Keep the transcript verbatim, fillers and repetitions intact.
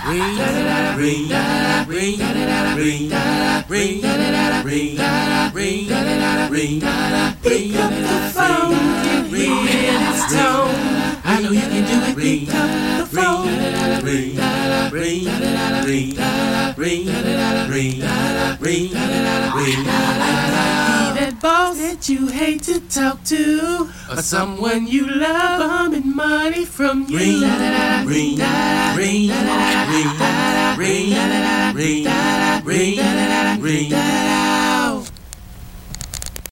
ring, ring, ring, ring, ring, ring, ring, ring, pick up the phone, can hear its tone. I know you can do it. Pick up the phone, ring, ring, ring, ring, ring, ring, ring. That boss that you hate to talk to, or someone you love bumming money from you. Ring, ring, ring, ring, ring, ring, ring, ring, ring.